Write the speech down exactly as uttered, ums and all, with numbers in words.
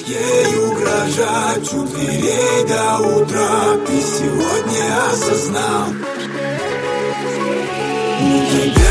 ей угрожать у дверей до утра. Ты сегодня осознал, у тебя